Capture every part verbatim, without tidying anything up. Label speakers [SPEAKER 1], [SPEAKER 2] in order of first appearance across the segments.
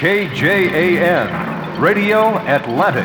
[SPEAKER 1] K J A N, Radio Atlantic.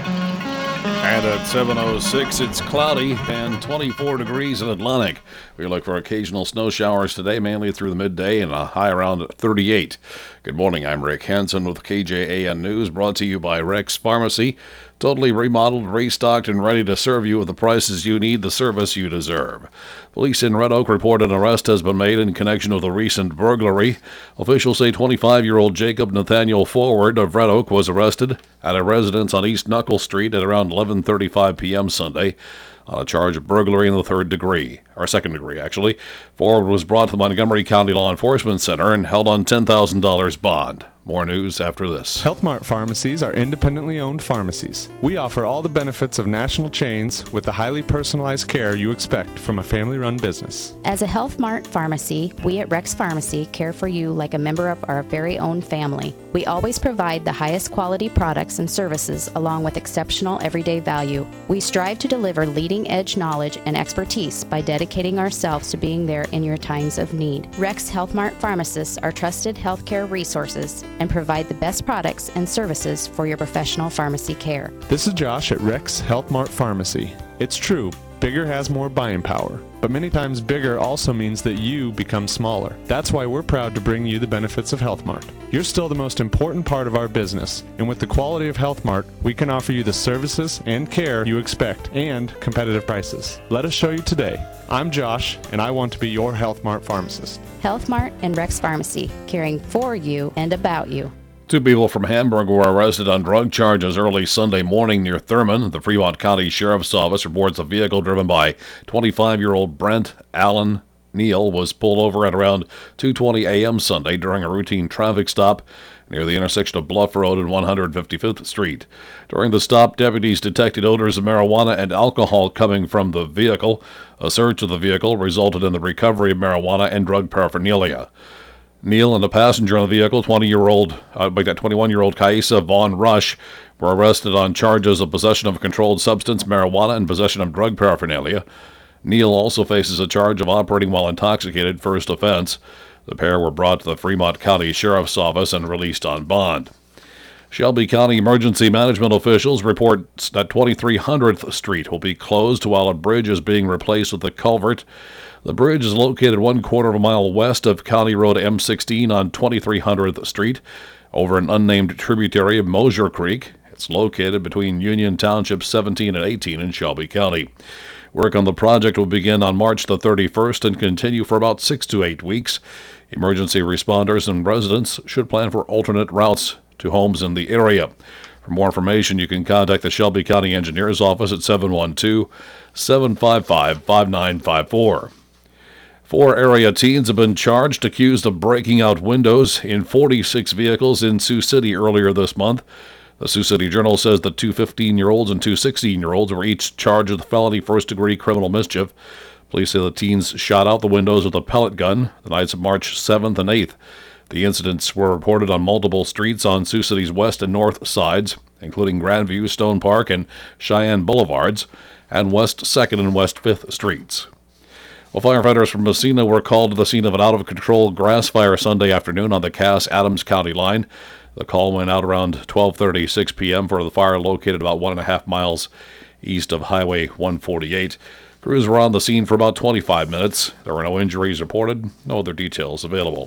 [SPEAKER 2] And at seven oh six, it's cloudy and twenty-four degrees in Atlantic. We look for occasional snow showers today, mainly through the midday, and a high around thirty-eight. Good morning, I'm Rick Hansen with K J A N News, brought to you by Rex Pharmacy. Totally remodeled, restocked, and ready to serve you with the prices you need, the service you deserve. Police in Red Oak report an arrest has been made in connection with a recent burglary. Officials say twenty-five-year-old Jacob Nathaniel Forward of Red Oak was arrested at a residence on East Knuckle Street at around eleven thirty-five p.m. Sunday on a charge of burglary in the third degree, or second degree, actually. Forward was brought to the Montgomery County Law Enforcement Center and held on ten thousand dollars bond. More news after this.
[SPEAKER 3] Health Mart pharmacies are independently owned pharmacies. We offer all the benefits of national chains with the highly personalized care you expect from a family-run business.
[SPEAKER 4] As a Health Mart pharmacy, we at Rex Pharmacy care for you like a member of our very own family. We always provide the highest quality products and services along with exceptional everyday value. We strive to deliver leading-edge knowledge and expertise by dedicating ourselves to being there in your times of need. Rex Health Mart pharmacists are trusted healthcare resources and provide the best products and services for your professional pharmacy care.
[SPEAKER 3] This is Josh at Rex Health Mart Pharmacy. It's true, bigger has more buying power, but many times bigger also means that you become smaller. That's why we're proud to bring you the benefits of Health Mart. You're still the most important part of our business, and with the quality of Health Mart, we can offer you the services and care you expect and competitive prices. Let us show you today. I'm Josh, and I want to be your Health Mart pharmacist.
[SPEAKER 4] Health Mart and Rex Pharmacy, caring for you and about you.
[SPEAKER 2] Two people from Hamburg were arrested on drug charges early Sunday morning near Thurman. The Fremont County Sheriff's Office reports a vehicle driven by twenty-five-year-old Brent Allen Neal was pulled over at around two twenty a.m. Sunday during a routine traffic stop near the intersection of Bluff Road and one hundred fifty-fifth Street. During the stop, deputies detected odors of marijuana and alcohol coming from the vehicle. A search of the vehicle resulted in the recovery of marijuana and drug paraphernalia. Neal and the passenger in the vehicle, twenty-year-old, uh, twenty-one-year-old Kaisa Vaughn Rush, were arrested on charges of possession of a controlled substance, marijuana, and possession of drug paraphernalia. Neal also faces a charge of operating while intoxicated, first offense. The pair were brought to the Fremont County Sheriff's Office and released on bond. Shelby County emergency management officials report that twenty-three hundredth Street will be closed while a bridge is being replaced with a culvert. The bridge is located one quarter of a mile west of County Road M sixteen on twenty-three hundredth Street over an unnamed tributary of Mosier Creek. It's located between Union Townships seventeen and eighteen in Shelby County. Work on the project will begin on March the thirty-first and continue for about six to eight weeks. Emergency responders and residents should plan for alternate routes to homes in the area. For more information, you can contact the Shelby County Engineers Office at seven one two, seven five five, five nine five four. Four area teens have been charged accused of breaking out windows in forty-six vehicles in Sioux City earlier this month. The Sioux City Journal says the two fifteen-year-olds and two sixteen-year-olds were each charged with felony first-degree criminal mischief. Police say the teens shot out the windows with a pellet gun the nights of March seventh and eighth. The incidents were reported on multiple streets on Sioux City's west and north sides, including Grandview, Stone Park, and Cheyenne Boulevards, and West second and West fifth Streets. Well, firefighters from Messina were called to the scene of an out-of-control grass fire Sunday afternoon on the Cass-Adams County line. The call went out around twelve thirty-six p.m. for the fire located about one and a half miles east of Highway one forty-eight. Crews were on the scene for about twenty-five minutes. There were no injuries reported, no other details available.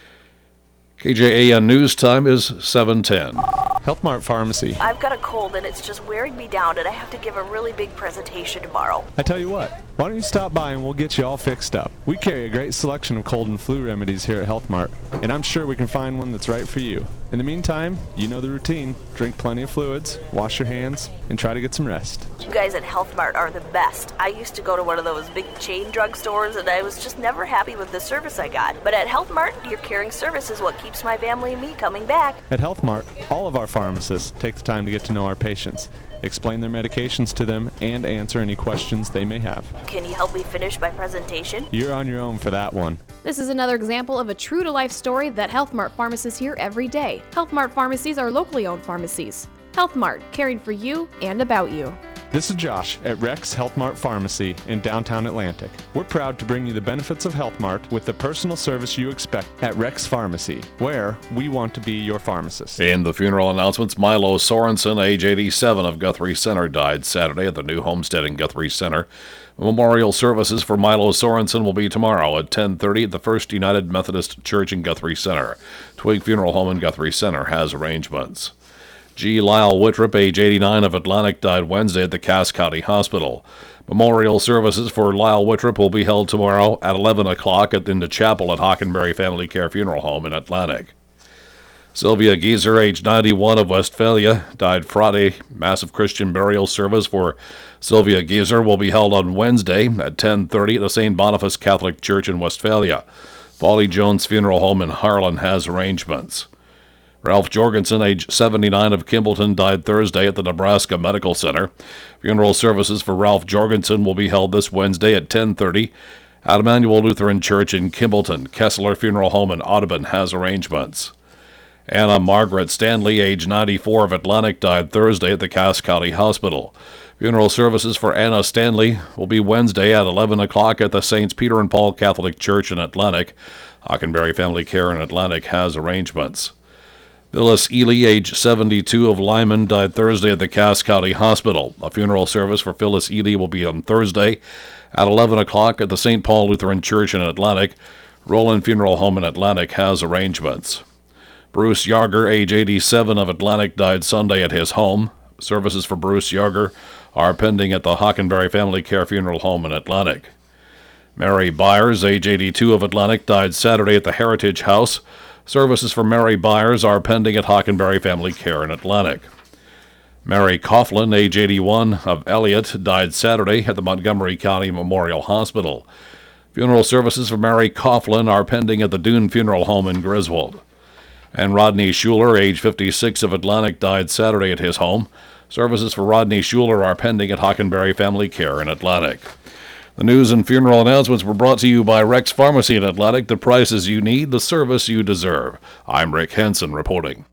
[SPEAKER 2] K J A N News time is seven ten.
[SPEAKER 3] Health Mart Pharmacy.
[SPEAKER 5] I've got a cold and it's just wearing me down, and I have to give a really big presentation tomorrow.
[SPEAKER 3] I tell you what, why don't you stop by and we'll get you all fixed up. We carry a great selection of cold and flu remedies here at Health Mart, and I'm sure we can find one that's right for you. In the meantime, you know the routine. Drink plenty of fluids, wash your hands, and try to get some rest.
[SPEAKER 5] You guys at Health Mart are the best. I used to go to one of those big chain drugstores, and I was just never happy with the service I got. But at Health Mart, your caring service is what keeps my family and me coming back.
[SPEAKER 3] At Health Mart, all of our pharmacists take the time to get to know our patients, explain their medications to them, and answer any questions they may have.
[SPEAKER 5] Can you help me finish my presentation?
[SPEAKER 3] You're on your own for that one.
[SPEAKER 6] This is another example of a true-to-life story that Health Mart pharmacists hear every day. Health Mart pharmacies are locally owned pharmacies. Health Mart, caring for you and about you.
[SPEAKER 3] This is Josh at Rex Health Mart Pharmacy in downtown Atlantic. We're proud to bring you the benefits of Health Mart with the personal service you expect at Rex Pharmacy, where we want to be your pharmacist.
[SPEAKER 2] In the funeral announcements, Milo Sorensen, age eighty-seven, of Guthrie Center, died Saturday at the new homestead in Guthrie Center. Memorial services for Milo Sorensen will be tomorrow at ten thirty at the First United Methodist Church in Guthrie Center. Twig Funeral Home in Guthrie Center has arrangements. G. Lyle Whittrop, age eighty-nine, of Atlantic, died Wednesday at the Cass County Hospital. Memorial services for Lyle Whittrop will be held tomorrow at eleven o'clock at, in the chapel at Hockenberry Family Care Funeral Home in Atlantic. Sylvia Gieser, age ninety-one, of Westphalia, died Friday. Massive Christian burial service for Sylvia Gieser will be held on Wednesday at ten thirty at the Saint Boniface Catholic Church in Westphalia. Folly Jones Funeral Home in Harlan has arrangements. Ralph Jorgensen, age seventy-nine, of Kimballton, died Thursday at the Nebraska Medical Center. Funeral services for Ralph Jorgensen will be held this Wednesday at ten thirty at Emmanuel Lutheran Church in Kimballton. Kessler Funeral Home in Audubon has arrangements. Anna Margaret Stanley, age ninety-four, of Atlantic, died Thursday at the Cass County Hospital. Funeral services for Anna Stanley will be Wednesday at eleven o'clock at the Saints Peter and Paul Catholic Church in Atlantic. Hockenberry Family Care in Atlantic has arrangements. Phyllis Ely, age seventy-two, of Lyman, died Thursday at the Cass County Hospital. A funeral service for Phyllis Ely will be on Thursday at eleven o'clock at the Saint Paul Lutheran Church in Atlantic. Roland Funeral Home in Atlantic has arrangements. Bruce Yarger, age eighty-seven, of Atlantic, died Sunday at his home. Services for Bruce Yarger are pending at the Hockenberry Family Care Funeral Home in Atlantic. Mary Byers, age eighty-two, of Atlantic, died Saturday at the Heritage House. Services for Mary Byers are pending at Hockenberry Family Care in Atlantic. Mary Coughlin, age eighty-one, of Elliott, died Saturday at the Montgomery County Memorial Hospital. Funeral services for Mary Coughlin are pending at the Dune Funeral Home in Griswold. And Rodney Schuler, age fifty-six, of Atlantic, died Saturday at his home. Services for Rodney Schuler are pending at Hockenberry Family Care in Atlantic. The news and funeral announcements were brought to you by Rex Pharmacy in Atlantic. The prices you need, the service you deserve. I'm Rick Henson reporting.